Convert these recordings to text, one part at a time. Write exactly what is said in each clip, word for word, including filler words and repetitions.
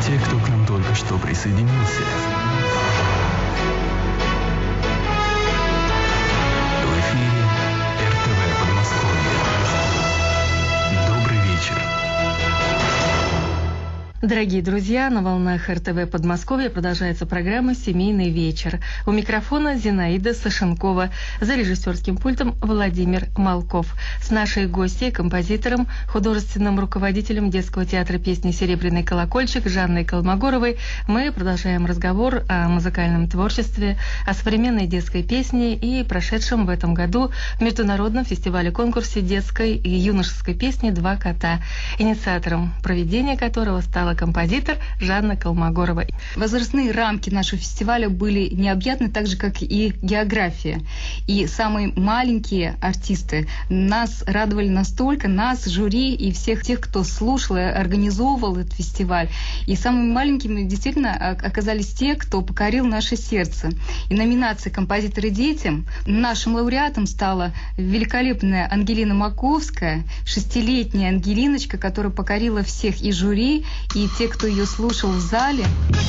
те, кто к нам только что присоединился. В эфире эр тэ вэ Подмосковье. Добрый вечер. Дорогие друзья, на волнах эр тэ вэ Подмосковья продолжается программа «Семейный вечер». У микрофона Зинаида Сашенкова, за режиссерским пультом Владимир Малков. С нашей гостьей, композитором, художественным руководителем детского театра песни «Серебряный колокольчик» Жанной Колмогоровой мы продолжаем разговор о музыкальном творчестве, о современной детской песне и прошедшем в этом году международном фестивале-конкурсе детской и юношеской песни «Два кота», инициатором проведения которого стала композитор Жанна Колмогорова. Возрастные рамки нашего фестиваля были необъятны, так же, как и география. И самые маленькие артисты нас радовали настолько, нас, жюри и всех тех, кто слушал и организовывал этот фестиваль. И самыми маленькими действительно оказались те, кто покорил наше сердце. И номинация «Композиторы детям» нашим лауреатом стала великолепная Ангелина Маковская, шестилетняя Ангелиночка, которая покорила всех и жюри, и те, кто ее слушал в зале.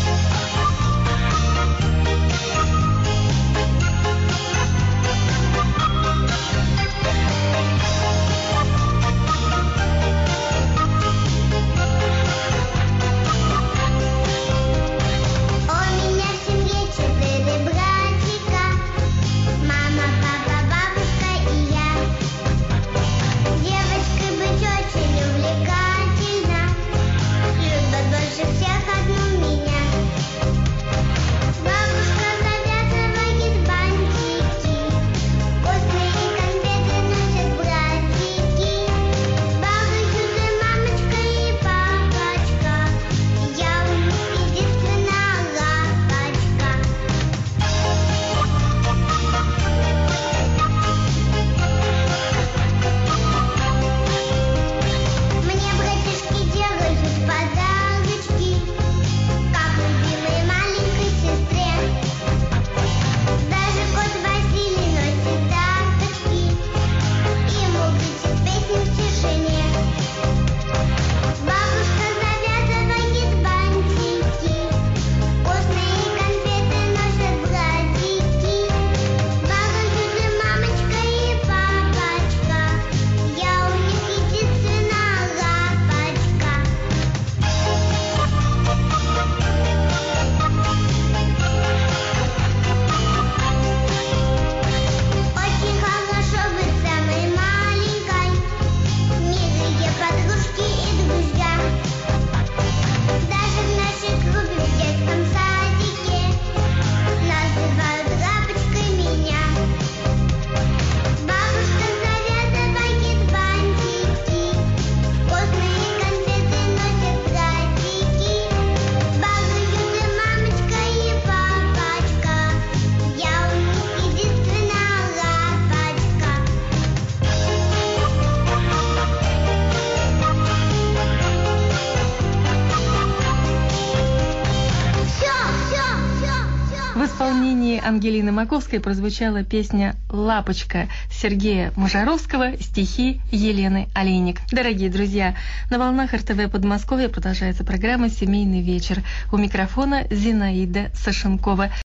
В исполнении Ангелины Маковской прозвучала песня «Лапочка» Сергея Можаровского, стихи Елены Олейник. Дорогие друзья, на волнах эр тэ вэ Подмосковья продолжается программа «Семейный вечер». У микрофона Зинаида Сашенкова.